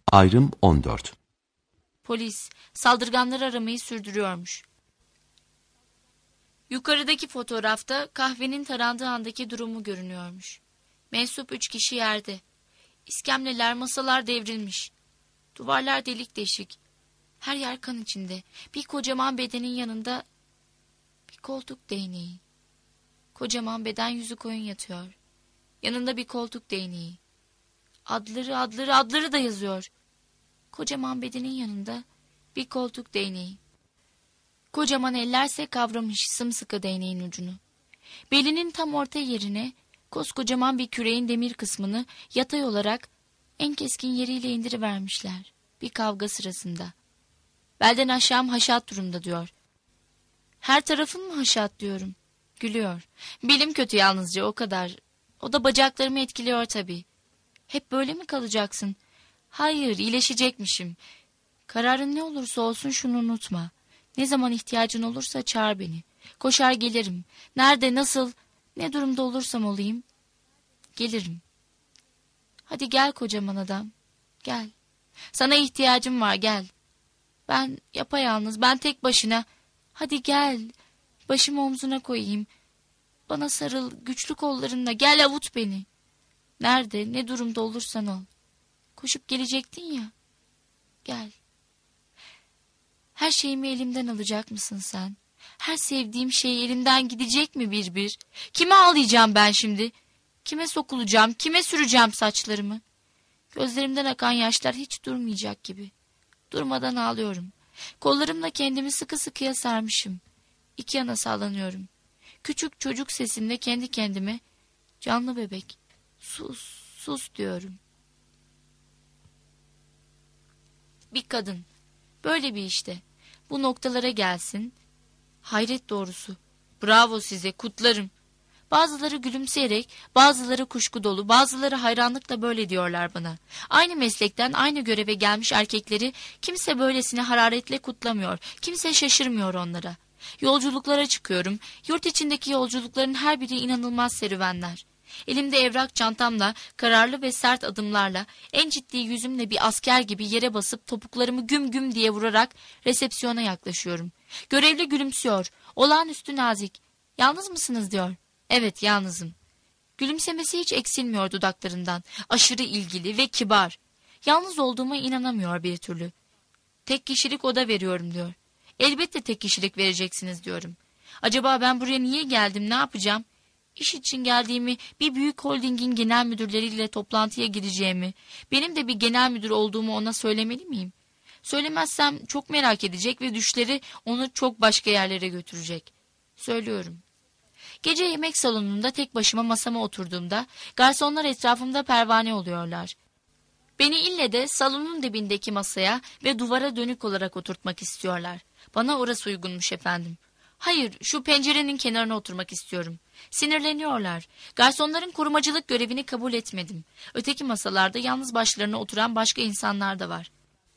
Ayrım 14. Polis saldırganları aramayı sürdürüyormuş. Yukarıdaki fotoğrafta kahvenin tarandığı andaki durumu görünüyormuş. Mensup 3 kişi yerde. İskemleler, masalar devrilmiş. Duvarlar delik deşik. Her yer kan içinde. Bir kocaman bedenin yanında bir koltuk değneği. Kocaman beden yüzü koyun yatıyor. Yanında bir koltuk değneği. Adları da yazıyor. Kocaman bedenin yanında bir koltuk değneği. Kocaman ellerse kavramış sımsıkı değneğin ucunu. Belinin tam orta yerine koskocaman bir küreğin demir kısmını yatay olarak en keskin yeriyle indirivermişler. Bir kavga sırasında. Belden aşağım haşat durumda diyor. Her tarafın mı haşat diyorum. Gülüyor. Belim kötü yalnızca o kadar. O da bacaklarımı etkiliyor tabii. Hep böyle mi kalacaksın? Hayır, iyileşecekmişim. Kararın ne olursa olsun şunu unutma. Ne zaman ihtiyacın olursa çağır beni. Koşar gelirim. Nerede, nasıl, ne durumda olursam olayım. Gelirim. Hadi gel kocaman adam. Gel. Sana ihtiyacım var, gel. Ben yapayalnız, ben tek başına. Hadi gel. Başımı omzuna koyayım. Bana sarıl, güçlü kollarınla. Gel avut beni. Nerede, ne durumda olursan ol. Koşup gelecektin ya. Gel. Her şeyimi elimden alacak mısın sen? Her sevdiğim şey elimden gidecek mi bir bir? Kime ağlayacağım ben şimdi? Kime sokulacağım, kime süreceğim saçlarımı? Gözlerimden akan yaşlar hiç durmayacak gibi. Durmadan ağlıyorum. Kollarımla kendimi sıkı sıkıya sarmışım. İki yana sallanıyorum. Küçük çocuk sesimle kendi kendime, canlı bebek, sus, sus diyorum. Bir kadın, böyle bir işte. Bu noktalara gelsin. Hayret doğrusu. Bravo size, kutlarım. Bazıları gülümseyerek, bazıları kuşku dolu, bazıları hayranlıkla böyle diyorlar bana. Aynı meslekten aynı göreve gelmiş erkekleri kimse böylesine hararetle kutlamıyor, kimse şaşırmıyor onlara. Yolculuklara çıkıyorum, yurt içindeki yolculukların her biri inanılmaz serüvenler. Elimde evrak çantamla, kararlı ve sert adımlarla, en ciddi yüzümle bir asker gibi yere basıp topuklarımı güm güm diye vurarak resepsiyona yaklaşıyorum. Görevli gülümsüyor, olağanüstü nazik. Yalnız mısınız diyor. Evet, yalnızım. Gülümsemesi hiç eksilmiyor dudaklarından. Aşırı ilgili ve kibar. Yalnız olduğuma inanamıyor bir türlü. Tek kişilik oda veriyorum diyor. Elbette tek kişilik vereceksiniz diyorum. Acaba ben buraya niye geldim, ne yapacağım? İş için geldiğimi, bir büyük holdingin genel müdürleriyle toplantıya gireceğimi, benim de bir genel müdür olduğumu ona söylemeli miyim? Söylemezsem çok merak edecek ve düşleri onu çok başka yerlere götürecek. Söylüyorum. Gece yemek salonunda tek başıma masama oturduğumda garsonlar etrafımda pervane oluyorlar. Beni ille de salonun dibindeki masaya ve duvara dönük olarak oturtmak istiyorlar. Bana orası uygunmuş efendim. Hayır, şu pencerenin kenarına oturmak istiyorum. Sinirleniyorlar. Garsonların korumacılık görevini kabul etmedim. Öteki masalarda yalnız başlarına oturan başka insanlar da var.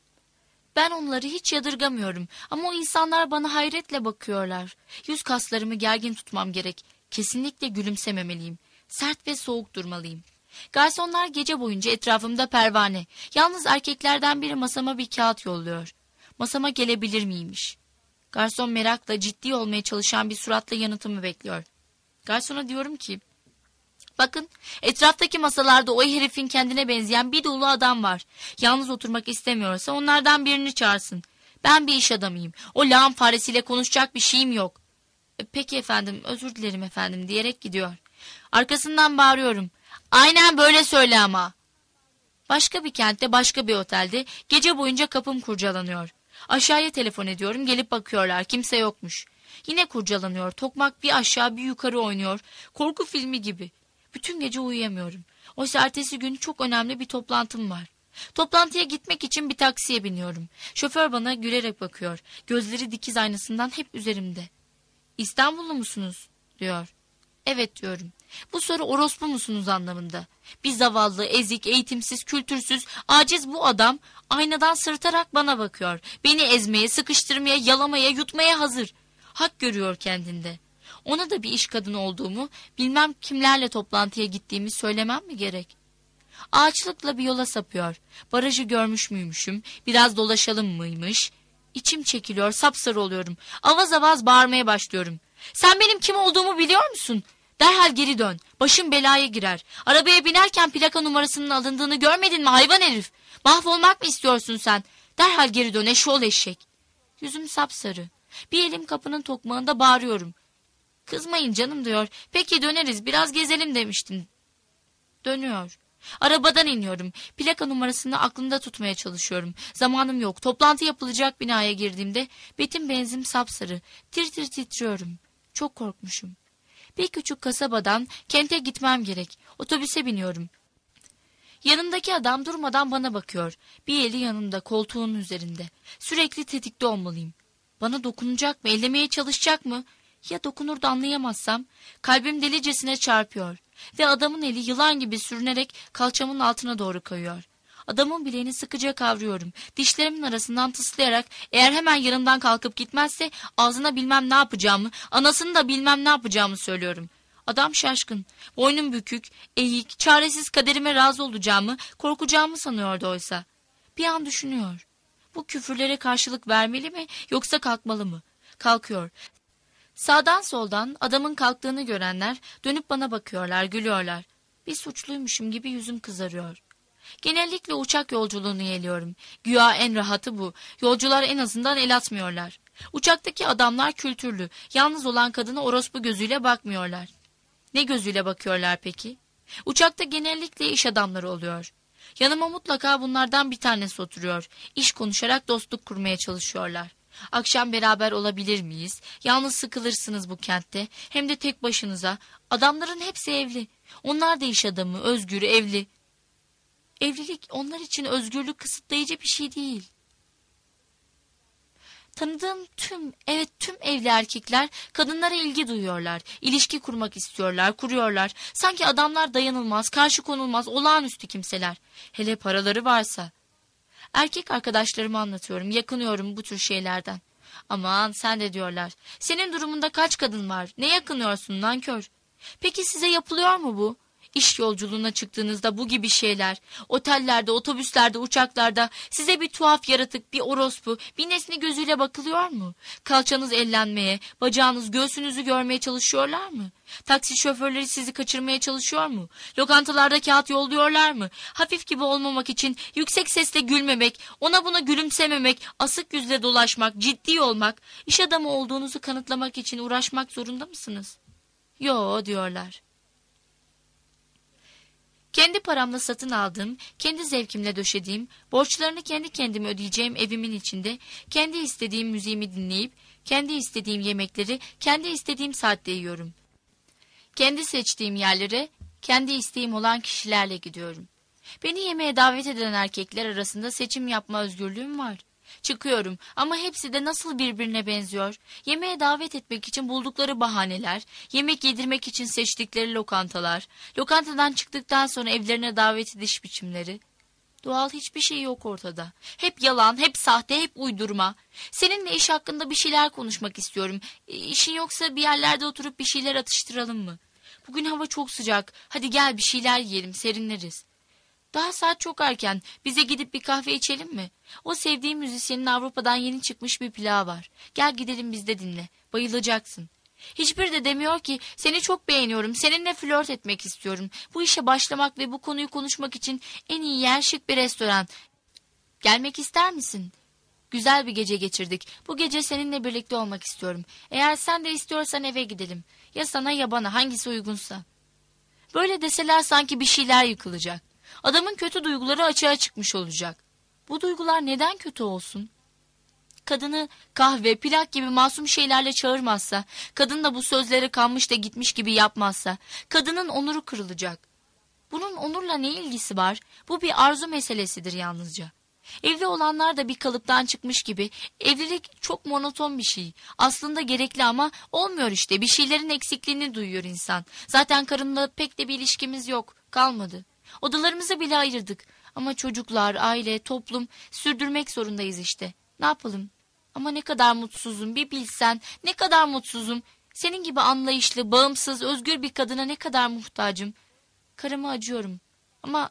Ben onları hiç yadırgamıyorum ama o insanlar bana hayretle bakıyorlar. Yüz kaslarımı gergin tutmam gerek. Kesinlikle gülümsememeliyim. Sert ve soğuk durmalıyım. Garsonlar gece boyunca etrafımda pervane. Yalnız erkeklerden biri masama bir kağıt yolluyor. Masama gelebilir miymiş? Garson merakla, ciddi olmaya çalışan bir suratla yanıtımı bekliyor. Garsona diyorum ki, bakın etraftaki masalarda o herifin kendine benzeyen bir dolu adam var. Yalnız oturmak istemiyorsa onlardan birini çağırsın. Ben bir iş adamıyım. O lağım faresiyle konuşacak bir şeyim yok. Peki efendim, özür dilerim efendim diyerek gidiyor. Arkasından bağırıyorum. Aynen böyle söyle ama. Başka bir kentte, başka bir otelde gece boyunca kapım kurcalanıyor. Aşağıya telefon ediyorum, gelip bakıyorlar, kimse yokmuş. Yine kurcalanıyor, tokmak bir aşağı bir yukarı oynuyor. Korku filmi gibi. Bütün gece uyuyamıyorum. Oysa ertesi gün çok önemli bir toplantım var. Toplantıya gitmek için bir taksiye biniyorum. Şoför bana gülerek bakıyor. Gözleri dikiz aynasından hep üzerimde. İstanbullu musunuz? Diyor. Evet diyorum. Bu soru orospu musunuz anlamında. Bir zavallı, ezik, eğitimsiz, kültürsüz, aciz bu adam aynadan sırıtarak bana bakıyor. Beni ezmeye, sıkıştırmaya, yalamaya, yutmaya hazır. Hak görüyor kendinde. Ona da bir iş kadını olduğumu, bilmem kimlerle toplantıya gittiğimi söylemem mi gerek? Ağaçlıkla bir yola sapıyor. Barajı görmüş müymüşüm? Biraz dolaşalım mıymış? İçim çekiliyor, sapsarı oluyorum. Avaz avaz bağırmaya başlıyorum. Sen benim kim olduğumu biliyor musun? Derhal geri dön. Başım belaya girer. Arabaya binerken plaka numarasının alındığını görmedin mi hayvan herif? Mahvolmak mı istiyorsun sen? Derhal geri dön eşşoğlu eşek. Yüzüm sapsarı. Bir elim kapının tokmağında bağırıyorum. Kızmayın canım diyor. Peki döneriz, biraz gezelim demiştin. Dönüyor. Arabadan iniyorum. Plaka numarasını aklımda tutmaya çalışıyorum. Zamanım yok. Toplantı yapılacak binaya girdiğimde betim benzim sapsarı. Tir tir titriyorum. Çok korkmuşum. Bir küçük kasabadan kente gitmem gerek. Otobüse biniyorum. Yanımdaki adam durmadan bana bakıyor. Bir eli yanımda, koltuğun üzerinde. Sürekli tetikte olmalıyım. Bana dokunacak mı, ellemeye çalışacak mı? Ya dokunur da anlayamazsam? Kalbim delicesine çarpıyor. Ve adamın eli yılan gibi sürünerek kalçamın altına doğru kayıyor. Adamın bileğini sıkıca kavruyorum. Dişlerimin arasından tıslayarak eğer hemen yanımdan kalkıp gitmezse ağzına bilmem ne yapacağımı, anasını da bilmem ne yapacağımı söylüyorum. Adam şaşkın, boynum bükük, eğik, çaresiz kaderime razı olacağımı, korkacağımı sanıyordu oysa. Bir an düşünüyor. Bu küfürlere karşılık vermeli mi yoksa kalkmalı mı? Kalkıyor. Sağdan soldan adamın kalktığını görenler dönüp bana bakıyorlar, gülüyorlar. Bir suçluymuşum gibi yüzüm kızarıyor. Genellikle uçak yolculuğunu yeğliyorum. Güya en rahatı bu. Yolcular en azından el atmıyorlar. Uçaktaki adamlar kültürlü. Yalnız olan kadına orospu gözüyle bakmıyorlar. Ne gözüyle bakıyorlar peki? Uçakta genellikle iş adamları oluyor. Yanıma mutlaka bunlardan bir tanesi oturuyor. İş konuşarak dostluk kurmaya çalışıyorlar. Akşam beraber olabilir miyiz? Yalnız sıkılırsınız bu kentte. Hem de tek başınıza. Adamların hepsi evli. Onlar da iş adamı, özgür, evli. Evlilik onlar için özgürlük kısıtlayıcı bir şey değil. Tanıdığım tüm evli erkekler kadınlara ilgi duyuyorlar. İlişki kurmak istiyorlar, kuruyorlar. Sanki adamlar dayanılmaz, karşı konulmaz, olağanüstü kimseler. Hele paraları varsa. Erkek arkadaşlarıma anlatıyorum, yakınıyorum bu tür şeylerden. Aman sen de diyorlar. Senin durumunda kaç kadın var? Ne yakınıyorsun nankör? Peki size yapılıyor mu bu? İş yolculuğuna çıktığınızda bu gibi şeyler, otellerde, otobüslerde, uçaklarda size bir tuhaf yaratık, bir orospu, bir nesne gözüyle bakılıyor mu? Kalçanız ellenmeye, bacağınız, göğsünüzü görmeye çalışıyorlar mı? Taksi şoförleri sizi kaçırmaya çalışıyor mu? Lokantalarda kağıt yolluyorlar mı? Hafif gibi olmamak için yüksek sesle gülmemek, ona buna gülümsememek, asık yüzle dolaşmak, ciddi olmak, iş adamı olduğunuzu kanıtlamak için uğraşmak zorunda mısınız? Yo diyorlar. Kendi paramla satın aldığım, kendi zevkimle döşediğim, borçlarını kendi kendime ödeyeceğim evimin içinde, kendi istediğim müziğimi dinleyip, kendi istediğim yemekleri, kendi istediğim saatte yiyorum. Kendi seçtiğim yerlere, kendi isteğim olan kişilerle gidiyorum. Beni yemeğe davet eden erkekler arasında seçim yapma özgürlüğüm var. Çıkıyorum ama hepsi de nasıl birbirine benziyor. Yemeğe davet etmek için buldukları bahaneler, yemek yedirmek için seçtikleri lokantalar, lokantadan çıktıktan sonra evlerine davet ediş biçimleri. Doğal hiçbir şey yok ortada. Hep yalan, hep sahte, hep uydurma. Seninle iş hakkında bir şeyler konuşmak istiyorum. İşin yoksa bir yerlerde oturup bir şeyler atıştıralım mı? Bugün hava çok sıcak. Hadi gel bir şeyler yiyelim, serinleriz. Daha saat çok erken. Bize gidip bir kahve içelim mi? O sevdiğim müzisyenin Avrupa'dan yeni çıkmış bir plağı var. Gel gidelim biz de dinle. Bayılacaksın. Hiçbiri de demiyor ki seni çok beğeniyorum. Seninle flört etmek istiyorum. Bu işe başlamak ve bu konuyu konuşmak için en iyi yer şık bir restoran. Gelmek ister misin? Güzel bir gece geçirdik. Bu gece seninle birlikte olmak istiyorum. Eğer sen de istiyorsan eve gidelim. Ya sana ya bana hangisi uygunsa. Böyle deseler sanki bir şeyler yıkılacak. Adamın kötü duyguları açığa çıkmış olacak. Bu duygular neden kötü olsun? Kadını kahve, plak gibi masum şeylerle çağırmazsa, kadın da bu sözlere kanmış da gitmiş gibi yapmazsa, kadının onuru kırılacak. Bunun onurla ne ilgisi var? Bu bir arzu meselesidir yalnızca. Evli olanlar da bir kalıptan çıkmış gibi, evlilik çok monoton bir şey. Aslında gerekli ama olmuyor işte, bir şeylerin eksikliğini duyuyor insan. Zaten karımla pek de bir ilişkimiz yok, kalmadı. Odalarımızı bile ayırdık. Ama çocuklar, aile, toplum sürdürmek zorundayız işte. Ne yapalım? Ama ne kadar mutsuzum bir bilsen, ne kadar mutsuzum. Senin gibi anlayışlı, bağımsız, özgür bir kadına ne kadar muhtacım. Karıma acıyorum. Ama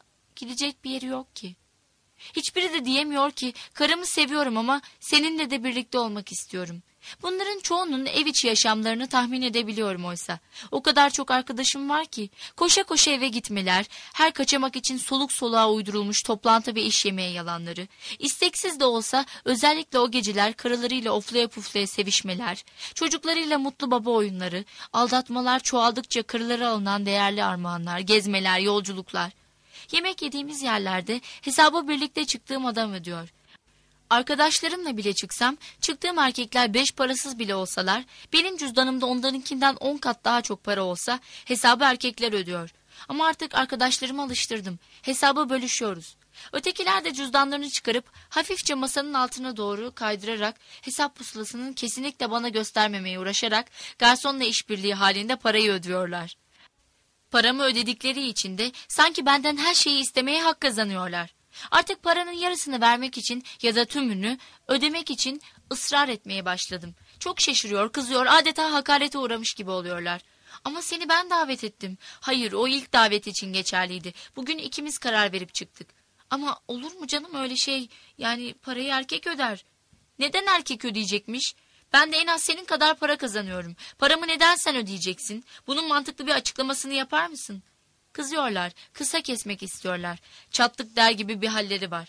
gidecek bir yeri yok ki. Hiçbiri de diyemiyor ki karımı seviyorum ama seninle de birlikte olmak istiyorum. Bunların çoğunun ev içi yaşamlarını tahmin edebiliyorum oysa. O kadar çok arkadaşım var ki koşa koşa eve gitmeler, her kaçamak için soluk soluğa uydurulmuş toplantı ve iş yemeği yalanları, isteksiz de olsa özellikle o geceler karılarıyla oflaya puflaya sevişmeler, çocuklarıyla mutlu baba oyunları, aldatmalar çoğaldıkça karılara alınan değerli armağanlar, gezmeler, yolculuklar. Yemek yediğimiz yerlerde hesabı birlikte çıktığım adam ödüyor. Arkadaşlarımla bile çıksam, çıktığım erkekler 5 parasız bile olsalar, benim cüzdanımda onlarınkinden 10 kat daha çok para olsa hesabı erkekler ödüyor. Ama artık arkadaşlarımı alıştırdım. Hesabı bölüşüyoruz. Ötekiler de cüzdanlarını çıkarıp hafifçe masanın altına doğru kaydırarak hesap pusulasının kesinlikle bana göstermemeye uğraşarak garsonla işbirliği halinde parayı ödüyorlar. Paramı ödedikleri için de sanki benden her şeyi istemeye hak kazanıyorlar. Artık paranın yarısını vermek için ya da tümünü ödemek için ısrar etmeye başladım. Çok şaşırıyor, kızıyor, adeta hakarete uğramış gibi oluyorlar. Ama seni ben davet ettim. Hayır, o ilk davet için geçerliydi. Bugün ikimiz karar verip çıktık. Ama olur mu canım öyle şey? Yani parayı erkek öder. Neden erkek ödeyecekmiş? Ben de en az senin kadar para kazanıyorum. Paramı neden sen ödeyeceksin? Bunun mantıklı bir açıklamasını yapar mısın? Kızıyorlar, kısa kesmek istiyorlar. Çattık der gibi bir halleri var.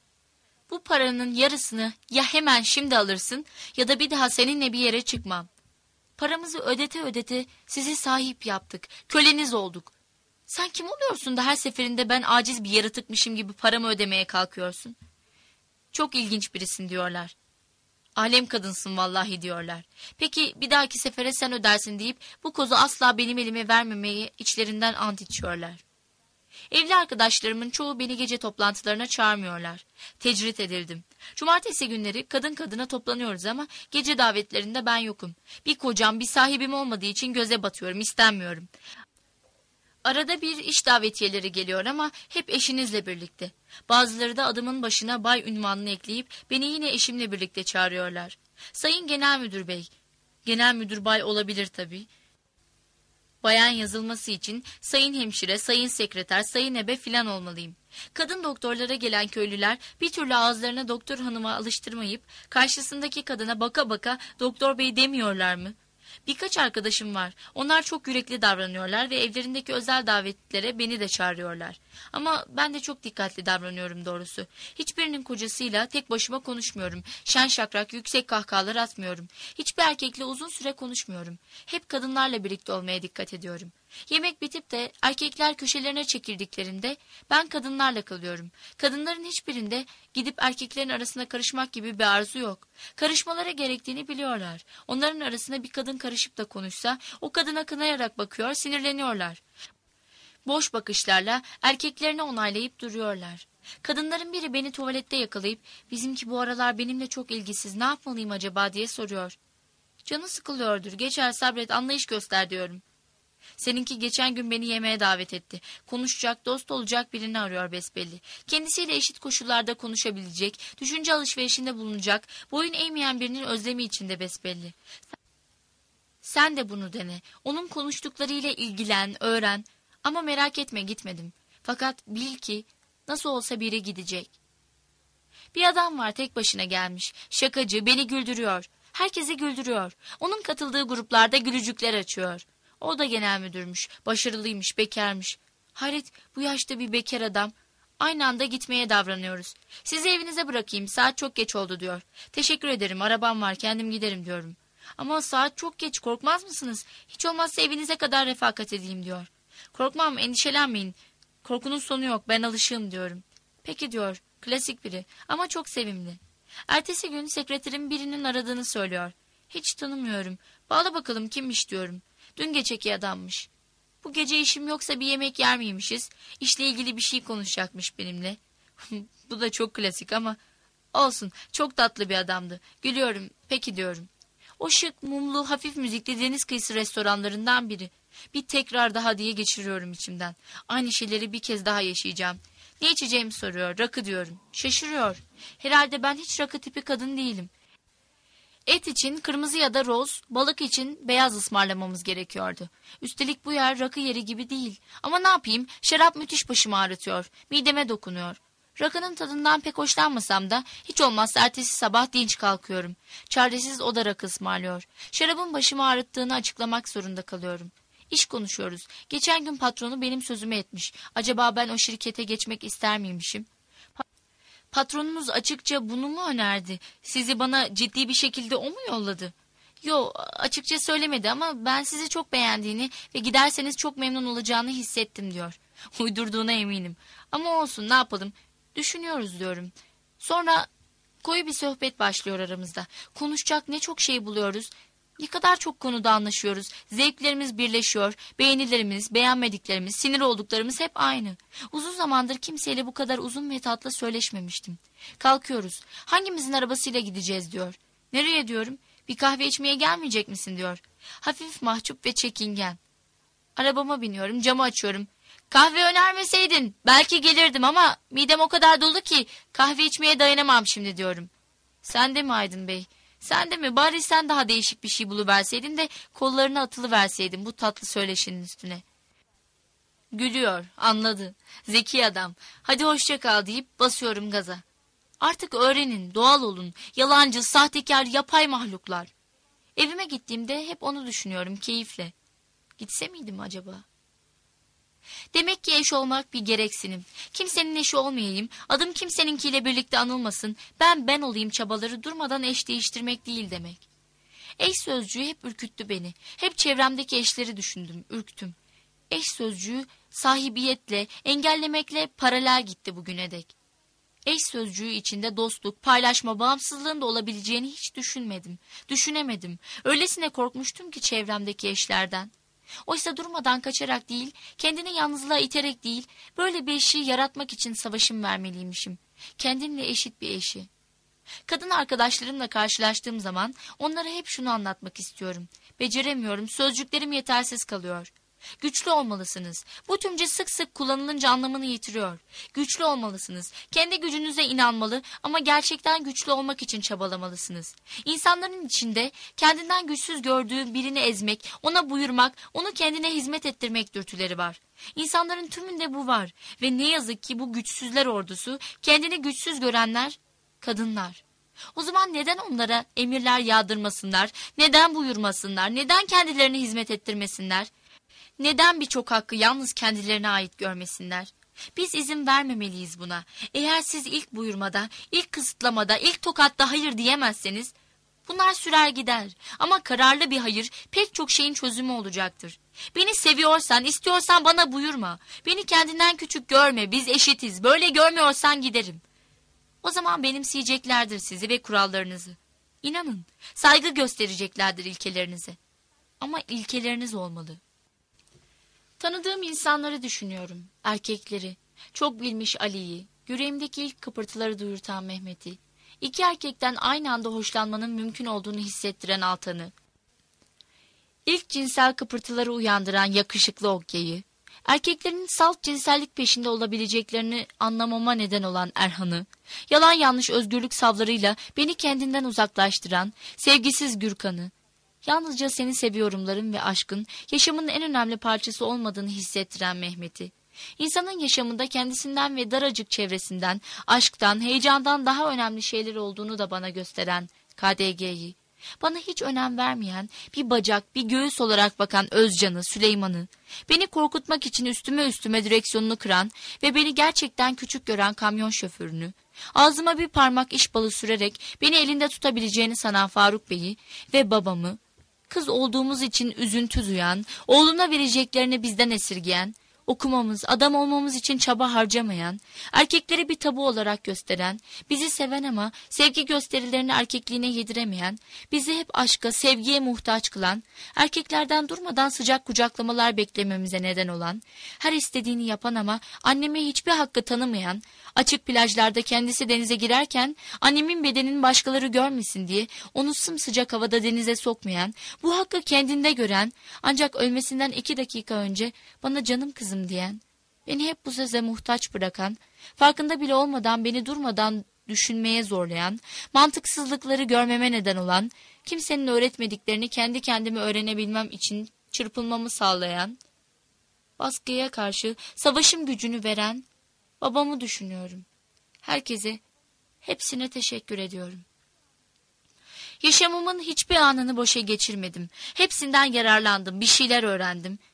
Bu paranın yarısını ya hemen şimdi alırsın ya da bir daha seninle bir yere çıkmam. Paramızı ödete ödete sizi sahip yaptık, köleniz olduk. Sen kim oluyorsun da her seferinde ben aciz bir yaratıkmışım gibi paramı ödemeye kalkıyorsun? Çok ilginç birisin diyorlar. Alem kadınsın vallahi diyorlar. Peki bir dahaki sefere sen ödersin deyip bu kozu asla benim elime vermemeyi içlerinden ant içiyorlar. Evli arkadaşlarımın çoğu beni gece toplantılarına çağırmıyorlar. Tecrit edildim. Cumartesi günleri kadın kadına toplanıyoruz ama gece davetlerinde ben yokum. Bir kocam, bir sahibim olmadığı için göze batıyorum, istenmiyorum. Arada bir iş davetiyeleri geliyor ama hep eşinizle birlikte. Bazıları da adımın başına bay unvanını ekleyip beni yine eşimle birlikte çağırıyorlar. Sayın Genel Müdür Bey. Genel Müdür Bay olabilir tabii. Bayan yazılması için sayın hemşire, sayın sekreter, sayın ebe filan olmalıyım. Kadın doktorlara gelen köylüler bir türlü ağızlarına doktor hanıma alıştırmayıp karşısındaki kadına baka baka doktor bey demiyorlar mı? Birkaç arkadaşım var. Onlar çok yürekli davranıyorlar ve evlerindeki özel davetlere beni de çağırıyorlar. Ama ben de çok dikkatli davranıyorum doğrusu. Hiçbirinin kocasıyla tek başıma konuşmuyorum. Şen şakrak yüksek kahkahalar atmıyorum. Hiçbir erkekle uzun süre konuşmuyorum. Hep kadınlarla birlikte olmaya dikkat ediyorum. Yemek bitip de erkekler köşelerine çekildiklerinde ben kadınlarla kalıyorum. Kadınların hiçbirinde gidip erkeklerin arasına karışmak gibi bir arzu yok. Karışmaları gerektiğini biliyorlar. Onların arasına bir kadın karışıp da konuşsa o kadına kınayarak bakıyor, sinirleniyorlar. Boş bakışlarla erkeklerini onaylayıp duruyorlar. Kadınların biri beni tuvalette yakalayıp bizimki bu aralar benimle çok ilgisiz, ne yapmalıyım acaba diye soruyor. Canı sıkılıyordur, geçer, sabret, anlayış göster diyorum. Seninki geçen gün beni yemeğe davet etti. Konuşacak, dost olacak birini arıyor besbelli. Kendisiyle eşit koşullarda konuşabilecek, düşünce alışverişinde bulunacak, boyun eğmeyen birinin özlemi içinde besbelli. Sen de bunu dene. Onun konuştuklarıyla ilgilen, öğren. Ama merak etme, gitmedim. Fakat bil ki nasıl olsa biri gidecek. Bir adam var, tek başına gelmiş. Şakacı, beni güldürüyor. Herkesi güldürüyor. Onun katıldığı gruplarda gülücükler açıyor. O da genel müdürmüş, başarılıymış, bekarmış. Hayret, bu yaşta bir bekar adam. Aynı anda gitmeye davranıyoruz. Sizi evinize bırakayım, saat çok geç oldu diyor. Teşekkür ederim, arabam var, kendim giderim diyorum. Ama saat çok geç, korkmaz mısınız? Hiç olmazsa evinize kadar refakat edeyim diyor. Korkmam, endişelenmeyin. Korkunun sonu yok, ben alışığım diyorum. Peki diyor, klasik biri ama çok sevimli. Ertesi gün sekreterim birinin aradığını söylüyor. Hiç tanımıyorum. Bağla bakalım kimmiş diyorum. Dün geceki adammış. Bu gece işim yoksa bir yemek yer miymişiz? İşle ilgili bir şey konuşacakmış benimle. Bu da çok klasik ama olsun, çok tatlı bir adamdı. Gülüyorum, peki diyorum. O şık, mumlu, hafif müzikli deniz kıyısı restoranlarından biri. Bir tekrar daha diye geçiriyorum içimden. Aynı şeyleri bir kez daha yaşayacağım. Ne içeceğimi soruyor, rakı diyorum. Şaşırıyor. Herhalde ben hiç rakı tipi kadın değilim. Et için kırmızı ya da roz, balık için beyaz ısmarlamamız gerekiyordu. Üstelik bu yer rakı yeri gibi değil. Ama ne yapayım, şarap müthiş başımı ağrıtıyor, mideme dokunuyor. Rakının tadından pek hoşlanmasam da hiç olmazsa ertesi sabah dinç kalkıyorum. Çaresiz o da rakı ısmarlıyor. Şarabın başımı ağrıttığını açıklamak zorunda kalıyorum. İş konuşuyoruz. Geçen gün patronu benim sözümü etmiş. Acaba ben o şirkete geçmek ister miymişim? Patronunuz açıkça bunu mu önerdi? Sizi bana ciddi bir şekilde o mu yolladı? Yo, açıkça söylemedi ama ben sizi çok beğendiğini ve giderseniz çok memnun olacağını hissettim diyor. Uydurduğuna eminim. Ama olsun, ne yapalım? Düşünüyoruz diyorum. Sonra koyu bir sohbet başlıyor aramızda. Konuşacak ne çok şey buluyoruz. Ne kadar çok konuda anlaşıyoruz. Zevklerimiz birleşiyor. Beğenilerimiz, beğenmediklerimiz, sinir olduklarımız hep aynı. Uzun zamandır kimseyle bu kadar uzun ve tatlı söyleşmemiştim. Kalkıyoruz. Hangimizin arabasıyla gideceğiz diyor. Nereye diyorum. Bir kahve içmeye gelmeyecek misin diyor. Hafif mahcup ve çekingen. Arabama biniyorum, camı açıyorum. Kahve önermeseydin belki gelirdim ama midem o kadar dolu ki kahve içmeye dayanamam şimdi diyorum. Sen de mi Aydın Bey? Sen de mi? Bari sen daha değişik bir şey buluverseydin de kollarına atılıverseydin bu tatlı söyleşinin üstüne. Gülüyor, anladı. Zeki adam. Hadi hoşça kal deyip basıyorum gaza. Artık öğrenin, doğal olun. Yalancı, sahtekar, yapay mahluklar. Evime gittiğimde hep onu düşünüyorum keyifle. Gitse miydim acaba? Demek ki eş olmak bir gereksinim. Kimsenin eşi olmayayım, adım kimseninkiyle birlikte anılmasın, ben olayım çabaları durmadan eş değiştirmek değil demek. Eş sözcüğü hep ürküttü beni. Hep çevremdeki eşleri düşündüm, ürktüm. Eş sözcüğü sahibiyetle, engellemekle paralel gitti bugüne dek. Eş sözcüğü içinde dostluk, paylaşma, bağımsızlığın da olabileceğini hiç düşünmedim, düşünemedim. Öylesine korkmuştum ki çevremdeki eşlerden. Oysa durmadan kaçarak değil, kendini yalnızlığa iterek değil, böyle bir eşi yaratmak için savaşım vermeliymişim. Kendimle eşit bir eşi. Kadın arkadaşlarımla karşılaştığım zaman onlara hep şunu anlatmak istiyorum. Beceremiyorum, sözcüklerim yetersiz kalıyor. Güçlü olmalısınız. Bu tümce sık sık kullanılınca anlamını yitiriyor. Güçlü olmalısınız. Kendi gücünüze inanmalı ama gerçekten güçlü olmak için çabalamalısınız. İnsanların içinde kendinden güçsüz gördüğü birini ezmek, ona buyurmak, onu kendine hizmet ettirmek dürtüleri var. İnsanların tümünde bu var ve ne yazık ki bu güçsüzler ordusu, kendini güçsüz görenler, kadınlar. O zaman neden onlara emirler yağdırmasınlar, neden buyurmasınlar, neden kendilerine hizmet ettirmesinler? Neden birçok hakkı yalnız kendilerine ait görmesinler? Biz izin vermemeliyiz buna. Eğer siz ilk buyurmada, ilk kısıtlamada, ilk tokatta hayır diyemezseniz, bunlar sürer gider. Ama kararlı bir hayır pek çok şeyin çözümü olacaktır. Beni seviyorsan, istiyorsan bana buyurma. Beni kendinden küçük görme, biz eşitiz. Böyle görmüyorsan giderim. O zaman benimseyeceklerdir sizi ve kurallarınızı. İnanın, saygı göstereceklerdir ilkelerinize. Ama ilkeleriniz olmalı. Tanıdığım insanları düşünüyorum, erkekleri, çok bilmiş Ali'yi, yüreğimdeki ilk kıpırtıları duyurtan Mehmet'i, iki erkekten aynı anda hoşlanmanın mümkün olduğunu hissettiren Altan'ı, ilk cinsel kıpırtıları uyandıran yakışıklı Okya'yı, erkeklerin salt cinsellik peşinde olabileceklerini anlamama neden olan Erhan'ı, yalan yanlış özgürlük savlarıyla beni kendinden uzaklaştıran sevgisiz Gürkan'ı, yalnızca seni seviyorumların ve aşkın yaşamın en önemli parçası olmadığını hissettiren Mehmet'i, insanın yaşamında kendisinden ve daracık çevresinden, aşktan, heyecandan daha önemli şeyler olduğunu da bana gösteren KDG'yi, bana hiç önem vermeyen, bir bacak, bir göğüs olarak bakan Özcan'ı, Süleyman'ı, beni korkutmak için üstüme direksiyonunu kıran ve beni gerçekten küçük gören kamyon şoförünü, ağzıma bir parmak iş balı sürerek beni elinde tutabileceğini sanan Faruk Bey'i ve babamı, kız olduğumuz için üzüntü duyan, oğluna vereceklerini bizden esirgeyen, okumamız, adam olmamız için çaba harcamayan, erkekleri bir tabu olarak gösteren, bizi seven ama sevgi gösterilerini erkekliğine yediremeyen, bizi hep aşka, sevgiye muhtaç kılan, erkeklerden durmadan sıcak kucaklamalar beklememize neden olan, her istediğini yapan ama anneme hiçbir hakkı tanımayan, açık plajlarda kendisi denize girerken annemin bedenini başkaları görmesin diye onu sımsıcak havada denize sokmayan, bu hakkı kendinde gören, ancak ölmesinden 2 dakika önce bana canım kızım diyen, beni hep bu söze muhtaç bırakan, farkında bile olmadan beni durmadan düşünmeye zorlayan, mantıksızlıkları görmeme neden olan, kimsenin öğretmediklerini kendi kendime öğrenebilmem için çırpınmamı sağlayan, baskıya karşı savaşım gücünü veren babamı düşünüyorum. Herkese, hepsine teşekkür ediyorum. Yaşamımın hiçbir anını boşa geçirmedim. Hepsinden yararlandım, bir şeyler öğrendim.